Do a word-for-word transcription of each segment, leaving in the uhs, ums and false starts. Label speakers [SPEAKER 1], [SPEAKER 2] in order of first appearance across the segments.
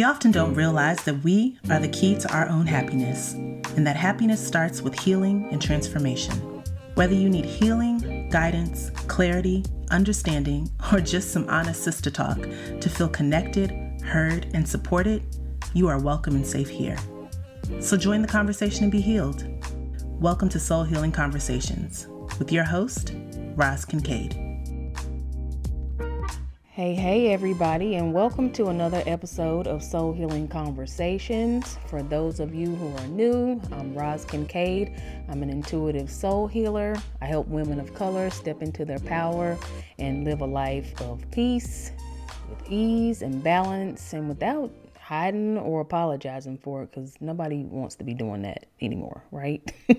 [SPEAKER 1] often don't realize that we are the key to our own happiness, and that happiness starts with healing and transformation. Whether you need healing, guidance, clarity, understanding, or just some honest sister talk to feel connected, heard, and supported, you are welcome and safe here. So join the conversation and be healed. Welcome to Soul Healing Conversations with your host, Roz Kincaid.
[SPEAKER 2] Hey, hey, everybody, and welcome to another episode of Soul Healing Conversations. For those of you who are new, I'm Roz Kincaid. I'm an intuitive soul healer. I help women of color step into their power and live a life of peace, with ease and balance, and without hiding or apologizing for it, because nobody wants to be doing that anymore, right?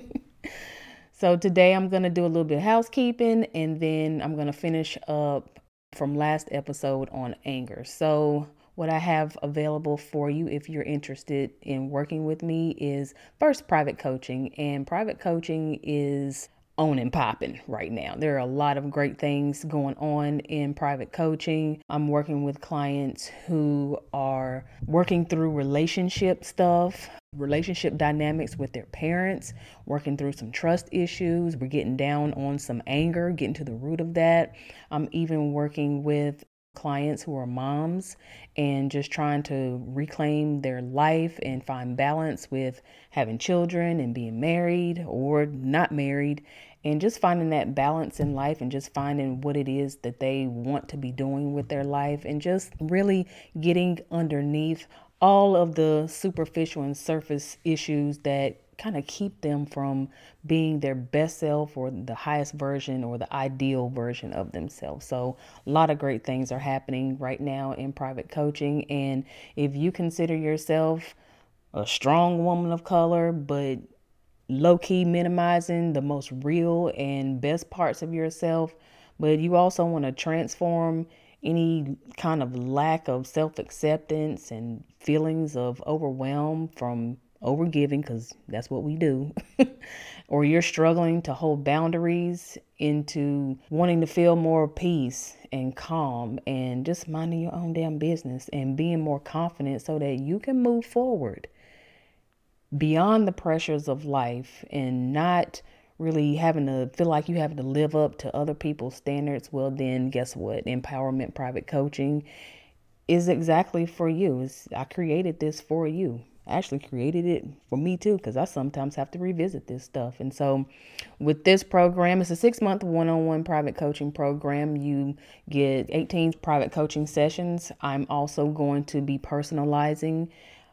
[SPEAKER 2] So today I'm going to do a little bit of housekeeping, and then I'm going to finish up from last episode on anger. So what I have available for you if you're interested in working with me is first private coaching, and private coaching is on and popping right now. There are a lot of great things going on in private coaching. I'm working with clients who are working through relationship stuff, relationship dynamics with their parents, working through some trust issues. We're getting down on some anger, getting to the root of that. I'm even working with clients who are moms and just trying to reclaim their life and find balance with having children and being married or not married, and just finding that balance in life and just finding what it is that they want to be doing with their life, and just really getting underneath all of the superficial and surface issues that kind of keep them from being their best self or the highest version or the ideal version of themselves. So a lot of great things are happening right now in private coaching. And if you consider yourself a strong woman of color, but low-key minimizing the most real and best parts of yourself, but you also want to transform any kind of lack of self-acceptance and feelings of overwhelm from overgiving, because that's what we do, or you're struggling to hold boundaries into wanting to feel more peace and calm and just minding your own damn business and being more confident so that you can move forward beyond the pressures of life and not really having to feel like you have to live up to other people's standards. Well, then guess what? Empowerment Private Coaching is exactly for you. It's, I created this for you. I actually created it for me too, because I sometimes have to revisit this stuff. And so with this program, it's a six month one-on-one private coaching program. You get eighteen private coaching sessions. I'm also going to be personalizing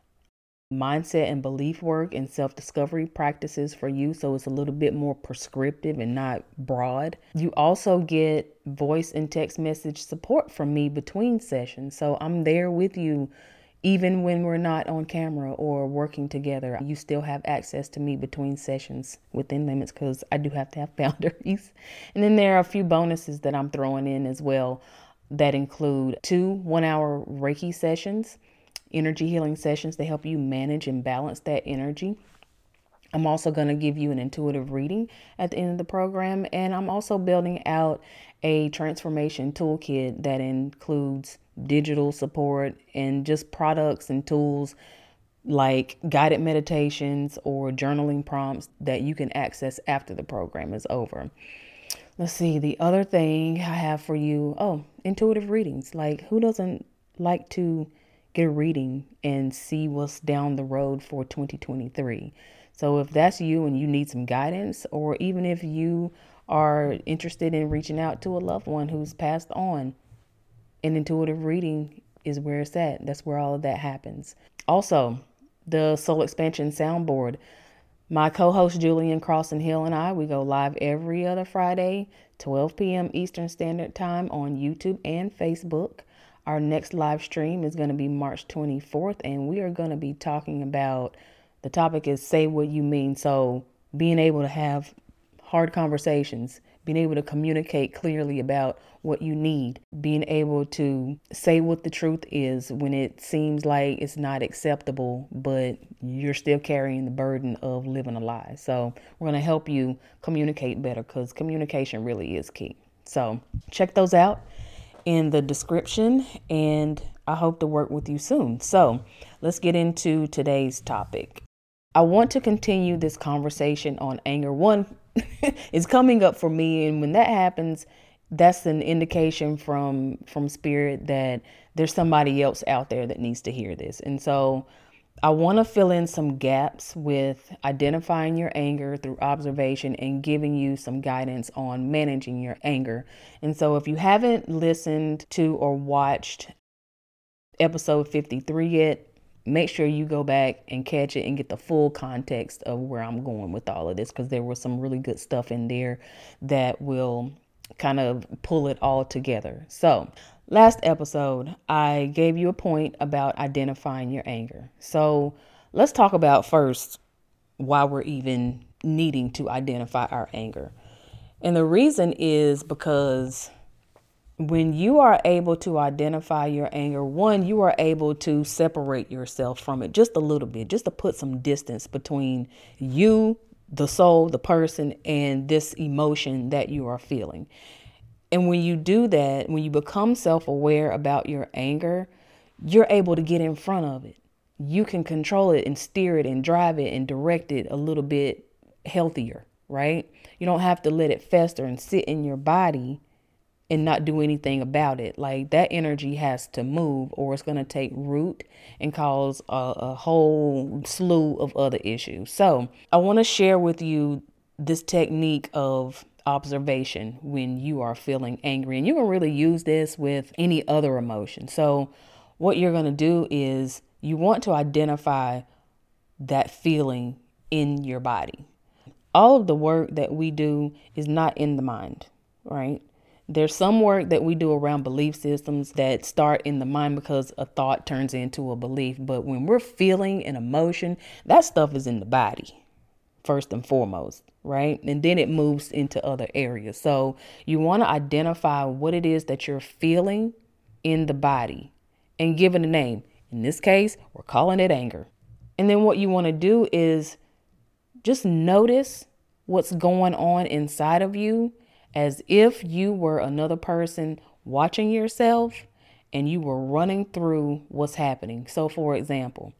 [SPEAKER 2] mindset and belief work and self-discovery practices for you. So it's a little bit more prescriptive and not broad. You also get voice and text message support from me between sessions. So I'm there with you even when we're not on camera or working together. You still have access to me between sessions within limits, because I do have to have boundaries. And then there are a few bonuses that I'm throwing in as well that include two one-hour Reiki sessions, energy healing sessions to help you manage and balance that energy. I'm also going to give you an intuitive reading at the end of the program. And I'm also building out a transformation toolkit that includes digital support and just products and tools like guided meditations or journaling prompts that you can access after the program is over. Let's see, the other thing I have for you, oh, intuitive readings. Like, who doesn't like to get a reading and see what's down the road for twenty twenty-three? So if that's you and you need some guidance, or even if you are interested in reaching out to a loved one who's passed on, an intuitive reading is where it's at. That's where all of that happens. Also, the Soul Expansion Soundboard. My co-host Julian Crossan Hill and I, we go live every other Friday, twelve p.m. Eastern Standard Time on YouTube and Facebook. Our next live stream is going to be March twenty-fourth, and we are going to be talking about, the topic is say what you mean. So being able to have hard conversations, being able to communicate clearly about what you need, being able to say what the truth is when it seems like it's not acceptable, but you're still carrying the burden of living a lie. So we're going to help you communicate better, because communication really is key. So check those out in the description. And I hope to work with you soon. So let's get into today's topic. I want to continue this conversation on anger. One is coming up for me. And when that happens, that's an indication from from spirit that there's somebody else out there that needs to hear this. And so I want to fill in some gaps with identifying your anger through observation and giving you some guidance on managing your anger. And so if you haven't listened to or watched episode fifty-three yet, make sure you go back and catch it and get the full context of where I'm going with all of this, because there was some really good stuff in there that will kind of pull it all together. So last episode, I gave you a point about identifying your anger. So let's talk about first why we're even needing to identify our anger. And the reason is because when you are able to identify your anger, one, you are able to separate yourself from it just a little bit, just to put some distance between you, the soul, the person, and this emotion that you are feeling. And when you do that, when you become self-aware about your anger, you're able to get in front of it. You can control it and steer it and drive it and direct it a little bit healthier, right? You don't have to let it fester and sit in your body and not do anything about it. Like, that energy has to move, or it's going to take root and cause a, a whole slew of other issues. So I want to share with you this technique of observation when you are feeling angry, and you can really use this with any other emotion. So what you're going to do is you want to identify that feeling in your body. All of the work that we do is not in the mind, right? There's some work that we do around belief systems that start in the mind because a thought turns into a belief. But when we're feeling an emotion, that stuff is in the body first and foremost, right? And then it moves into other areas. So you want to identify what it is that you're feeling in the body and give it a name. In this case, we're calling it anger. And then what you want to do is just notice what's going on inside of you, as if you were another person watching yourself and you were running through what's happening. So for example,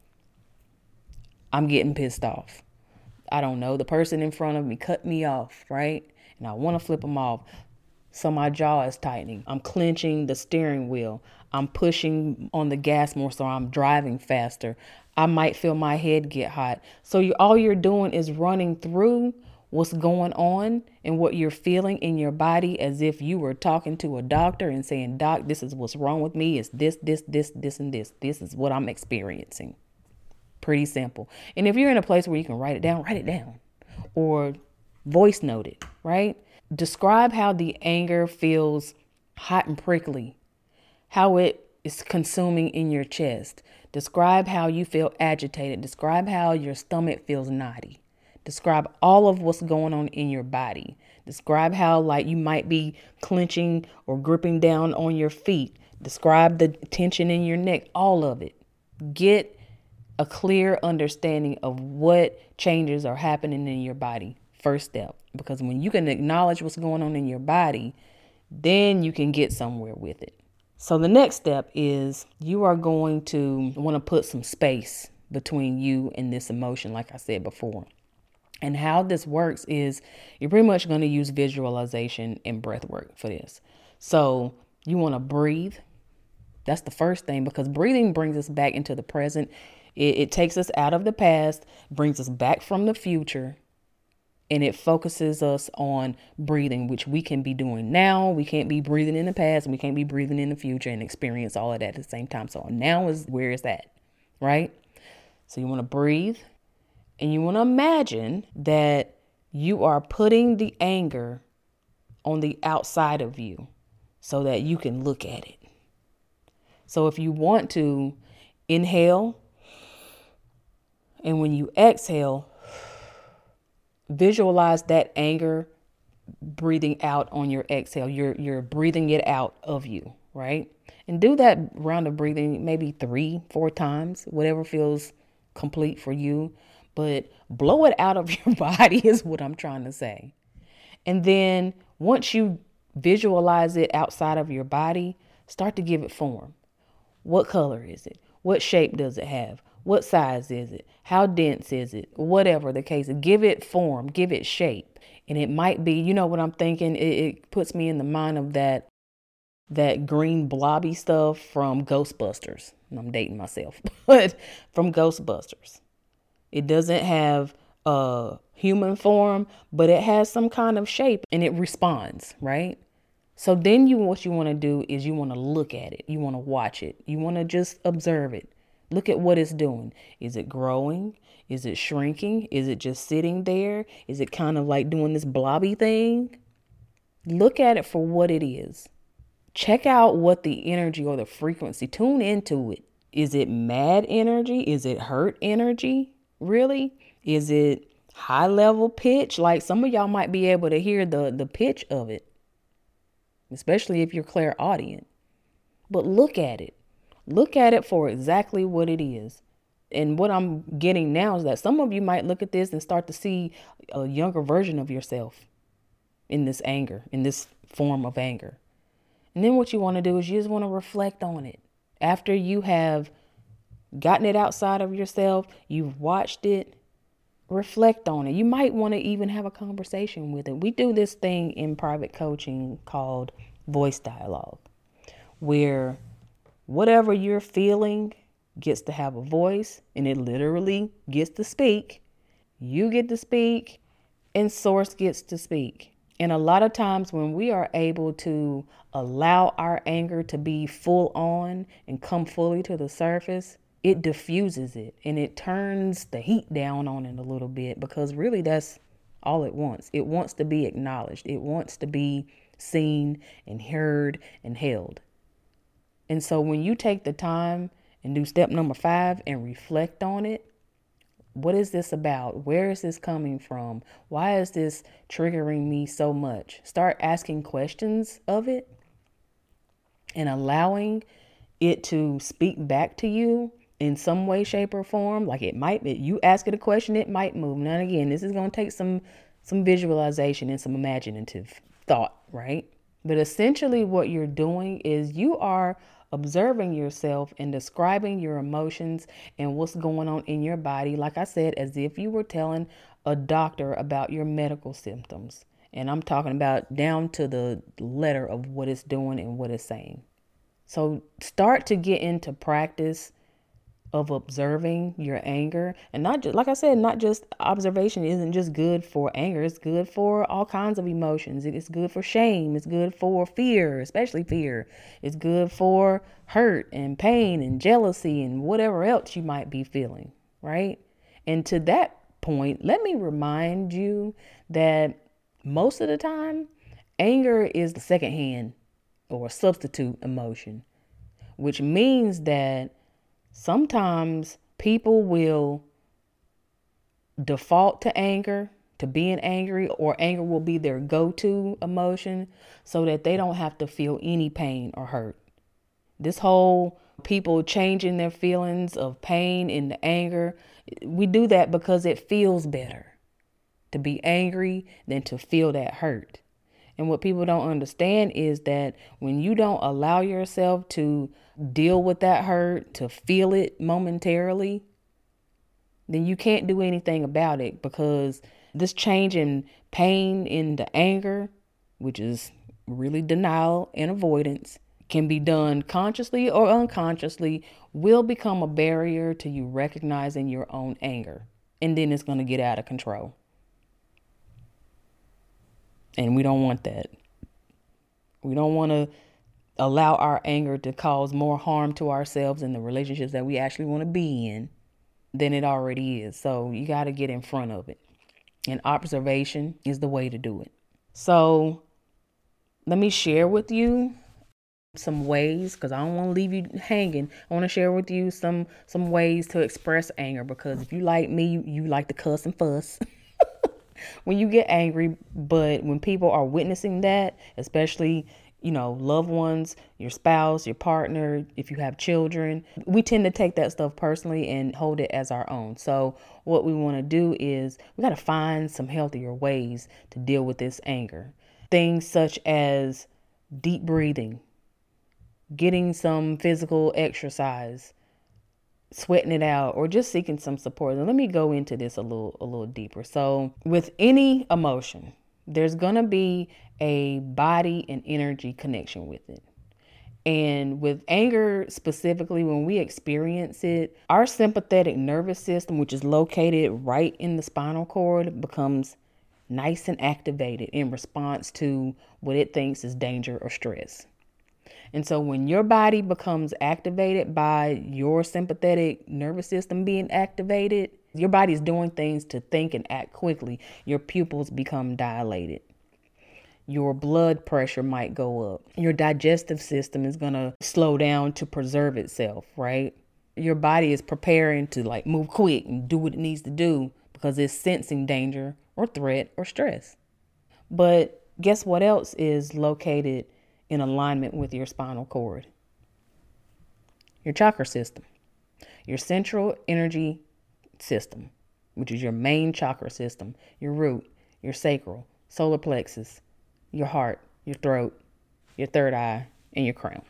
[SPEAKER 2] I'm getting pissed off. I don't know, the person in front of me cut me off, right? And I want to flip them off. So my jaw is tightening. I'm clenching the steering wheel. I'm pushing on the gas more, so I'm driving faster. I might feel my head get hot. So you, all you're doing is running through what's going on and what you're feeling in your body, as if you were talking to a doctor and saying, Doc, this is what's wrong with me. It's this, this, this, this, and this. This is what I'm experiencing. Pretty simple. And if you're in a place where you can write it down, write it down or voice note it, right? Describe how the anger feels hot and prickly, how it is consuming in your chest. Describe how you feel agitated. Describe how your stomach feels knotty. Describe all of what's going on in your body. Describe how, like, you might be clenching or gripping down on your feet. Describe the tension in your neck, all of it. Get a clear understanding of what changes are happening in your body. First step, because when you can acknowledge what's going on in your body, then you can get somewhere with it. So the next step is you are going to want to put some space between you and this emotion, like I said before. And how this works is you're pretty much going to use visualization and breath work for this. So you want to breathe. That's the first thing, because breathing brings us back into the present. It, it takes us out of the past, brings us back from the future, and it focuses us on breathing, which we can be doing now. We can't be breathing in the past, and we can't be breathing in the future and experience all of that at the same time. So now is where it's at, right? So you want to breathe. And you want to imagine that you are putting the anger on the outside of you so that you can look at it. So if you want to inhale, and when you exhale, visualize that anger breathing out on your exhale. You're, you're breathing it out of you, right? And do that round of breathing maybe three, four times, whatever feels complete for you. But blow it out of your body is what I'm trying to say. And then once you visualize it outside of your body, start to give it form. What color is it? What shape does it have? What size is it? How dense is it? Whatever the case, give it form, give it shape. And it might be, you know what I'm thinking? It, it puts me in the mind of that that green blobby stuff from Ghostbusters. I'm dating myself, but from Ghostbusters. It doesn't have a human form, but it has some kind of shape and it responds, right? So then you, what you want to do is you want to look at it. You want to watch it. You want to just observe it. Look at what it's doing. Is it growing? Is it shrinking? Is it just sitting there? Is it kind of like doing this blobby thing? Look at it for what it is. Check out what the energy or the frequency, tune into it. Is it mad energy? Is it hurt energy? Really? Is it high level pitch? Like some of y'all might be able to hear the, the pitch of it, especially if you're clairaudient. But look at it. Look at it for exactly what it is. And what I'm getting now is that some of you might look at this and start to see a younger version of yourself in this anger, in this form of anger. And then what you want to do is you just want to reflect on it. After you have gotten it outside of yourself, you've watched it, reflect on it. You might want to even have a conversation with it. We do this thing in private coaching called voice dialogue, where whatever you're feeling gets to have a voice and it literally gets to speak. You get to speak and source gets to speak. And a lot of times when we are able to allow our anger to be full on and come fully to the surface, it diffuses it and it turns the heat down on it a little bit, because really that's all it wants. It wants to be acknowledged. It wants to be seen and heard and held. And so when you take the time and do step number five and reflect on it, what is this about? Where is this coming from? Why is this triggering me so much? Start asking questions of it and allowing it to speak back to you in some way, shape, or form. Like it might, you ask it a question, it might move. Now, again, this is going to take some, some visualization and some imaginative thought, right? But essentially what you're doing is you are observing yourself and describing your emotions and what's going on in your body, like I said, as if you were telling a doctor about your medical symptoms. And I'm talking about down to the letter of what it's doing and what it's saying. So start to get into practice of observing your anger. And not just, like I said, not just observation isn't just good for anger. It's good for all kinds of emotions. It's good for shame. It's good for fear, especially fear. It's good for hurt and pain and jealousy and whatever else you might be feeling, right? And to that point, let me remind you that most of the time, anger is the second hand or substitute emotion, which means that sometimes people will default to anger, to being angry, or anger will be their go-to emotion so that they don't have to feel any pain or hurt. This whole people changing their feelings of pain into anger, we do that because it feels better to be angry than to feel that hurt. And what people don't understand is that when you don't allow yourself to deal with that hurt, to feel it momentarily, then you can't do anything about it, because this change in pain into anger, which is really denial and avoidance, can be done consciously or unconsciously, will become a barrier to you recognizing your own anger. And then it's going to get out of control. And we don't want that. We don't want to allow our anger to cause more harm to ourselves and the relationships that we actually want to be in than it already is. So you got to get in front of it. And observation is the way to do it. So let me share with you some ways, because I don't want to leave you hanging. I want to share with you some some ways to express anger, because if you like me, you, you like to cuss and fuss when you get angry. But when people are witnessing that, especially, you know, loved ones, your spouse, your partner, if you have children, we tend to take that stuff personally and hold it as our own. So what we want to do is we got to find some healthier ways to deal with this anger. Things such as deep breathing, getting some physical exercise, sweating it out, or just seeking some support. And let me go into this a little a little deeper. So with any emotion, there's going to be a body and energy connection with it. And with anger specifically, when we experience it, our sympathetic nervous system, which is located right in the spinal cord, becomes nice and activated in response to what it thinks is danger or stress. And so when your body becomes activated by your sympathetic nervous system being activated, your body is doing things to think and act quickly. Your pupils become dilated. Your blood pressure might go up. Your digestive system is going to slow down to preserve itself, right? Your body is preparing to like move quick and do what it needs to do because it's sensing danger or threat or stress. But guess what else is located in alignment with your spinal cord? Your chakra system, your central energy system, which is your main chakra system, your root, your sacral, solar plexus, your heart, your throat, your third eye, and your crown.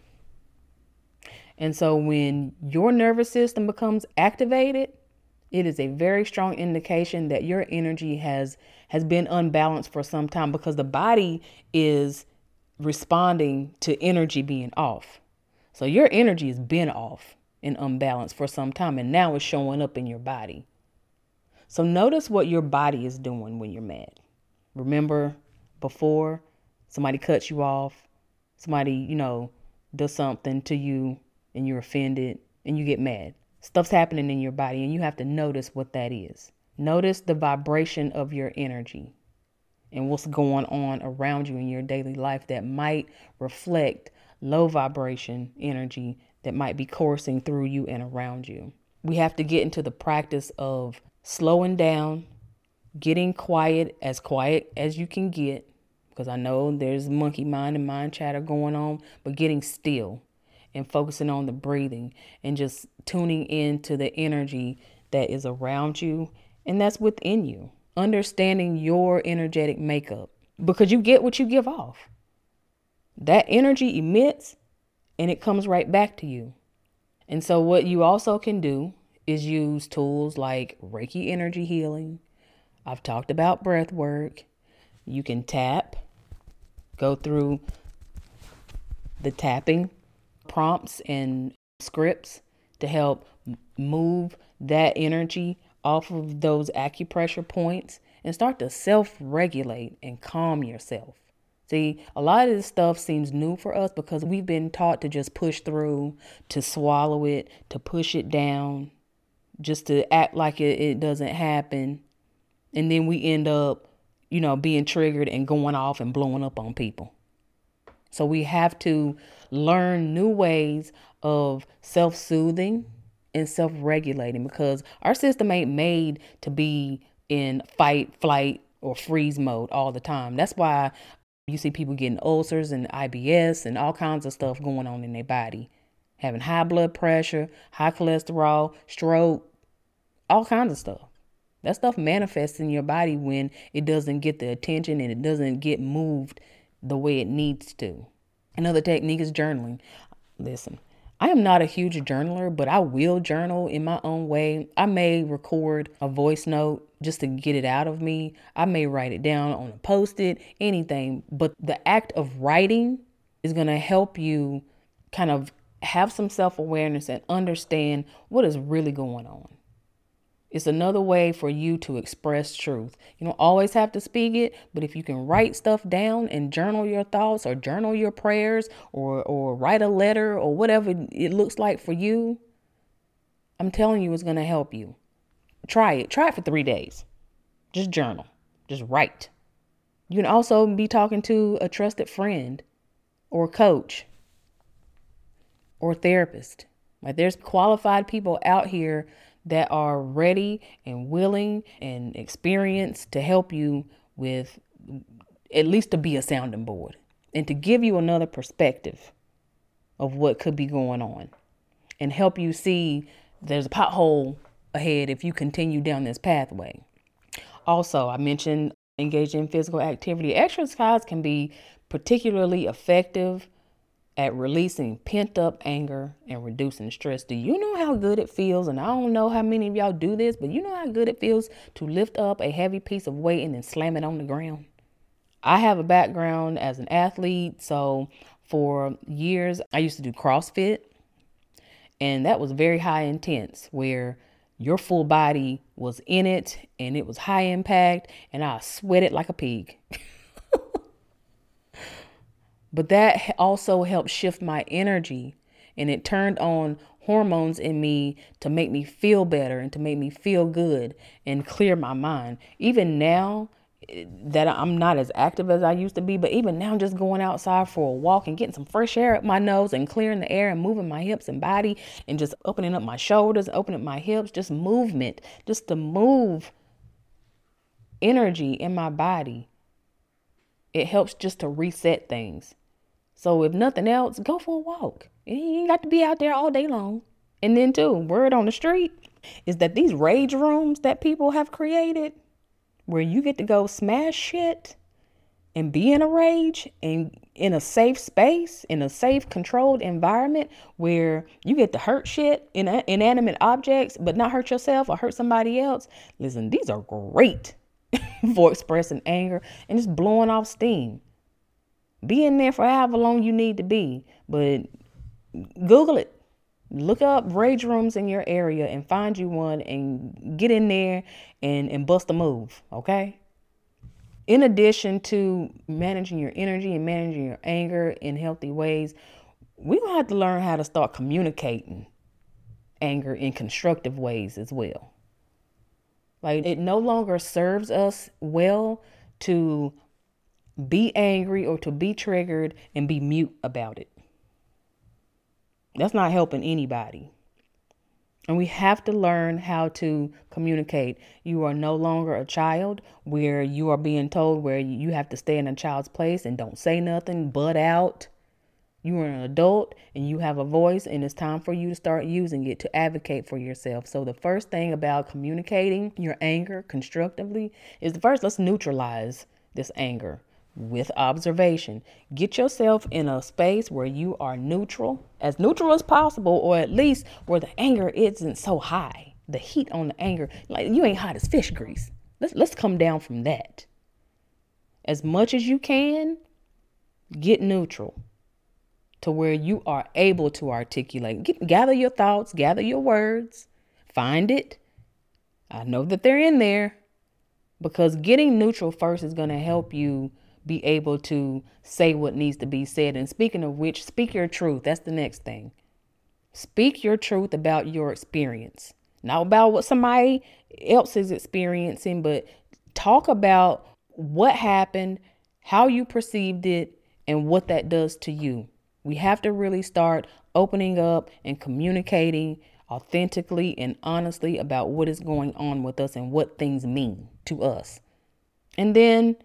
[SPEAKER 2] And so when your nervous system becomes activated, it is a very strong indication that your energy has has been unbalanced for some time, because the body is responding to energy being off. So your energy has been off and unbalanced for some time, and now it's showing up in your body. So notice what your body is doing when you're mad. Remember before, somebody cuts you off, somebody, you know, does something to you and you're offended and you get mad. Stuff's happening in your body and you have to notice what that is. Notice the vibration of your energy and what's going on around you in your daily life that might reflect low vibration energy that might be coursing through you and around you. We have to get into the practice of slowing down, getting quiet, as quiet as you can get, because I know there's monkey mind and mind chatter going on, but getting still and focusing on the breathing and just tuning into the energy that is around you and that's within you. Understanding your energetic makeup, because you get what you give off. That energy emits and it comes right back to you. And so what you also can do is use tools like Reiki energy healing. I've talked about breath work. You can tap, go through the tapping prompts and scripts to help move that energy off of those acupressure points and start to self-regulate and calm yourself. See, a lot of this stuff seems new for us because we've been taught to just push through, to swallow it, to push it down, just to act like it, it doesn't happen. And then we end up, you know, being triggered and going off and blowing up on people. So we have to learn new ways of self-soothing and self-regulating, because our system ain't made to be in fight, flight, or freeze mode all the time. That's why you see people getting ulcers and I B S and all kinds of stuff going on in their body, having high blood pressure, high cholesterol, stroke, all kinds of stuff. That stuff manifests in your body when it doesn't get the attention and it doesn't get moved the way it needs to. Another technique is journaling. Listen, I am not a huge journaler, but I will journal in my own way. I may record a voice note just to get it out of me. I may write it down on a Post-it, anything. But the act of writing is going to help you kind of have some self-awareness and understand what is really going on. It's another way for you to express truth. You don't always have to speak it, but if you can write stuff down and journal your thoughts or journal your prayers or, or write a letter or whatever it looks like for you, I'm telling you, it's going to help you. Try it. Try it for three days. Just journal. Just write. You can also be talking to a trusted friend or coach or therapist. Like, there's qualified people out here that are ready and willing and experienced to help you with, at least to be a sounding board and to give you another perspective of what could be going on and help you see there's a pothole ahead if you continue down this pathway. Also, I mentioned engaging in physical activity. Exercise can be particularly effective at releasing pent up anger and reducing stress. Do you know how good it feels? And I don't know how many of y'all do this, but you know how good it feels to lift up a heavy piece of weight and then slam it on the ground? I have a background as an athlete. So for years, I used to do CrossFit, and that was very high intense, where your full body was in it and it was high impact, and I sweated like a pig. But that also helped shift my energy, and it turned on hormones in me to make me feel better and to make me feel good and clear my mind. Even now that I'm not as active as I used to be, but even now just going outside for a walk and getting some fresh air up my nose and clearing the air and moving my hips and body and just opening up my shoulders, opening my hips, just movement, just to move energy in my body. It helps just to reset things. So if nothing else, go for a walk. You ain't got to be out there all day long. And then too, word on the street is that these rage rooms that people have created, where you get to go smash shit and be in a rage and in a safe space, in a safe, controlled environment where you get to hurt shit in inanimate objects, but not hurt yourself or hurt somebody else. Listen, these are great for expressing anger and just blowing off steam. Be in there for however long you need to be, but Google it. Look up rage rooms in your area and find you one and get in there and, and bust a move, okay? In addition to managing your energy and managing your anger in healthy ways, we're going to have to learn how to start communicating anger in constructive ways as well. Like, it no longer serves us well to be angry or to be triggered and be mute about it. That's not helping anybody. And we have to learn how to communicate. You are no longer a child where you are being told where you have to stay in a child's place and don't say nothing, butt out. You are an adult and you have a voice, and it's time for you to start using it to advocate for yourself. So the first thing about communicating your anger constructively is the first, let's neutralize this anger with observation. Get yourself in a space where you are neutral, as neutral as possible, or at least where the anger isn't so high. The heat on the anger, like you ain't hot as fish grease. Let's let's come down from that. As much as you can, get neutral to where you are able to articulate. Get, gather your thoughts, gather your words, find it. I know that they're in there, because getting neutral first is going to help you be able to say what needs to be said. And speaking of which, speak your truth. That's the next thing. Speak your truth about your experience, not about what somebody else is experiencing, but talk about what happened, how you perceived it, and what that does to you. We have to really start opening up and communicating authentically and honestly about what is going on with us and what things mean to us. And then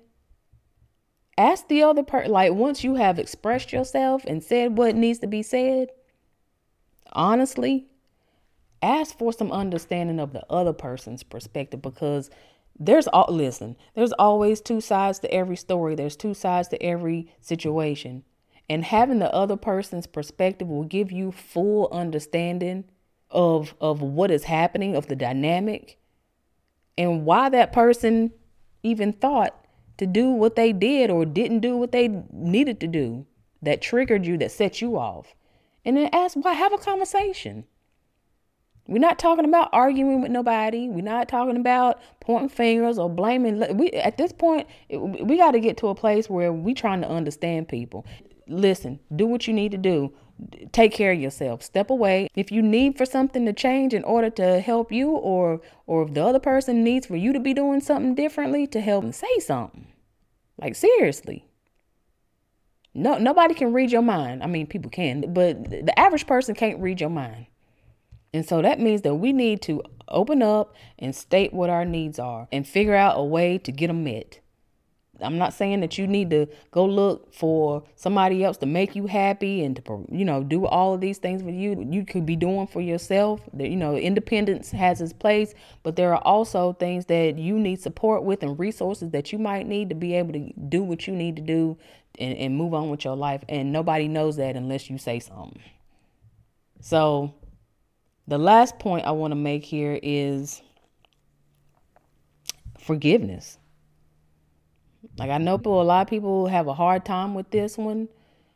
[SPEAKER 2] ask the other person, like once you have expressed yourself and said what needs to be said, honestly, ask for some understanding of the other person's perspective, because there's all, listen, there's always two sides to every story. There's two sides to every situation. And having the other person's perspective will give you full understanding of, of what is happening, of the dynamic, and why that person even thought to do what they did or didn't do what they needed to do that triggered you, that set you off. And then ask why, have a conversation. We're not talking about arguing with nobody. We're not talking about pointing fingers or blaming. We, at this point, it, we got to get to a place where we're trying to understand people. Listen, do what you need to do. Take care of yourself. Step away. If you need for something to change in order to help you, or or if the other person needs for you to be doing something differently to help them, say something. Like, seriously. No, nobody can read your mind. I mean, people can, but the average person can't read your mind. And so that means that we need to open up and state what our needs are and figure out a way to get them met. I'm not saying that you need to go look for somebody else to make you happy and to, you know, do all of these things for you. You could be doing for yourself. You know, independence has its place, but there are also things that you need support with and resources that you might need to be able to do what you need to do and, and move on with your life. And nobody knows that unless you say something. So the last point I want to make here is forgiveness. Like, I know people, a lot of people have a hard time with this one,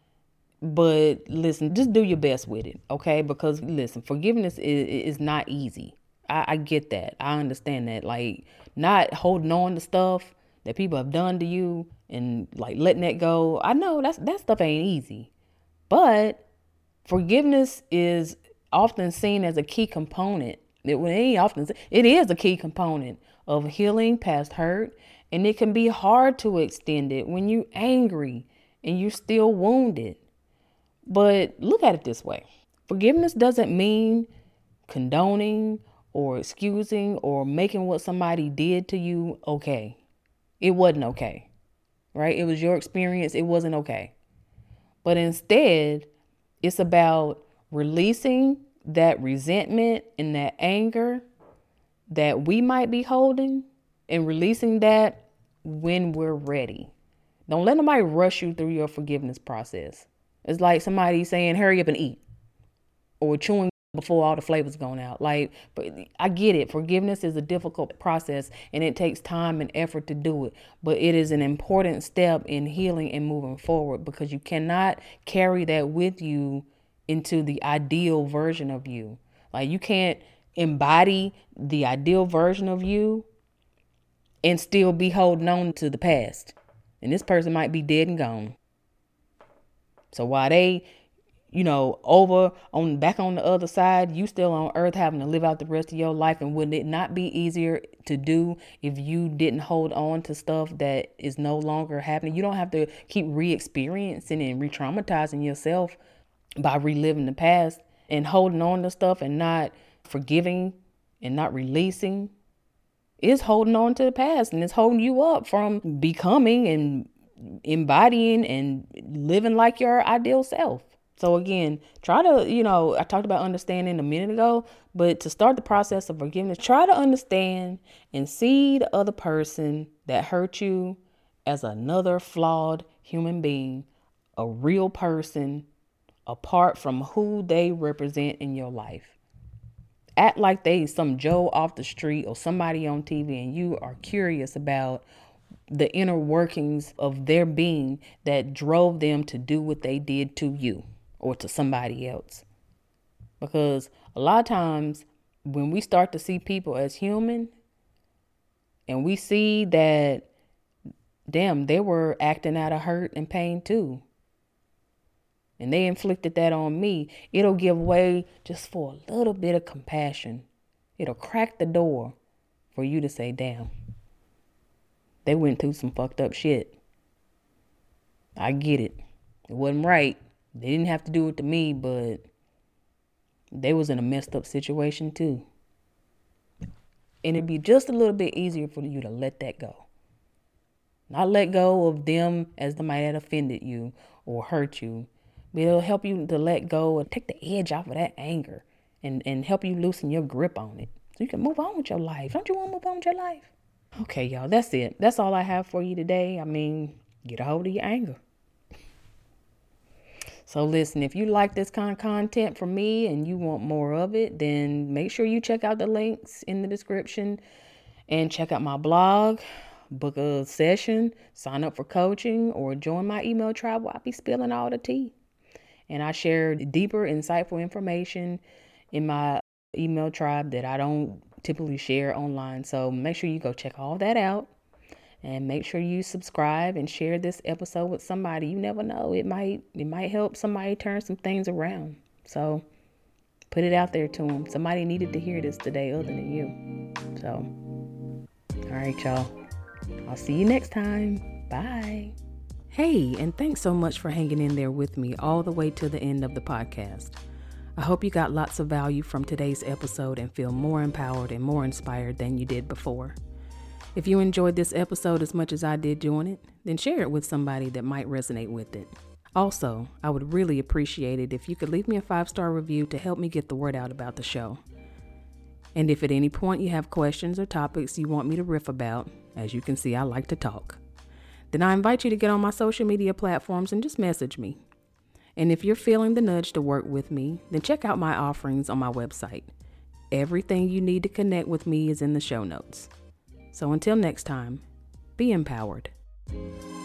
[SPEAKER 2] but listen, just do your best with it, okay? Because listen, forgiveness is, is not easy. I, I get that. I understand that. Like, not holding on to stuff that people have done to you and like letting that go. I know that's that stuff ain't easy, but forgiveness is often seen as a key component. It, it ain't often. It is a key component of healing past hurt, and it can be hard to extend it when you're angry and you're still wounded. But look at it this way: forgiveness doesn't mean condoning or excusing or making what somebody did to you okay. It wasn't okay, right? It was your experience. It wasn't okay. But instead, it's about releasing that resentment and that anger that we might be holding, and releasing that when we're ready. Don't let nobody rush you through your forgiveness process. It's like somebody saying, hurry up and eat, or chewing before all the flavor's gone out. Like, but I get it. Forgiveness is a difficult process, and it takes time and effort to do it. But it is an important step in healing and moving forward, because you cannot carry that with you into the ideal version of you. Like, you can't embody the ideal version of you and still be holding on to the past. And this person might be dead and gone. So while they, you know, over on back on the other side, you still on earth having to live out the rest of your life. And would it not be easier to do if you didn't hold on to stuff that is no longer happening? You don't have to keep re-experiencing and re-traumatizing yourself by reliving the past and holding on to stuff and not forgiving and not releasing. It's holding on to the past, and it's holding you up from becoming and embodying and living like your ideal self. So again, try to, you know, I talked about understanding a minute ago, but to start the process of forgiveness, try to understand and see the other person that hurt you as another flawed human being, a real person, apart from who they represent in your life. Act like they some Joe off the street or somebody on T V, and you are curious about the inner workings of their being that drove them to do what they did to you or to somebody else. Because a lot of times when we start to see people as human, and we see that, damn, they were acting out of hurt and pain too, and they inflicted that on me, it'll give way just for a little bit of compassion. It'll crack the door for you to say, damn, they went through some fucked up shit. I get it. It wasn't right. They didn't have to do it to me, but they was in a messed up situation too. And it'd be just a little bit easier for you to let that go. Not let go of them as they might have offended you or hurt you. But it'll help you to let go and take the edge off of that anger and, and help you loosen your grip on it so you can move on with your life. Don't you want to move on with your life? Okay, y'all, that's it. That's all I have for you today. I mean, get a hold of your anger. So listen, if you like this kind of content from me and you want more of it, then make sure you check out the links in the description and check out my blog, book a session, sign up for coaching, or join my email tribe where I'll be spilling all the tea. And I share deeper, insightful information in my email tribe that I don't typically share online. So make sure you go check all that out. And make sure you subscribe and share this episode with somebody. You never know. It might it might help somebody turn some things around. So put it out there to them. Somebody needed to hear this today other than you. So, all right, y'all. I'll see you next time. Bye. Hey, and thanks so much for hanging in there with me all the way to the end of the podcast. I hope you got lots of value from today's episode and feel more empowered and more inspired than you did before. If you enjoyed this episode as much as I did doing it, then share it with somebody that might resonate with it. Also, I would really appreciate it if you could leave me a five-star review to help me get the word out about the show. And if at any point you have questions or topics you want me to riff about, as you can see, I like to talk, then I invite you to get on my social media platforms and just message me. And if you're feeling the nudge to work with me, then check out my offerings on my website. Everything you need to connect with me is in the show notes. So until next time, be empowered.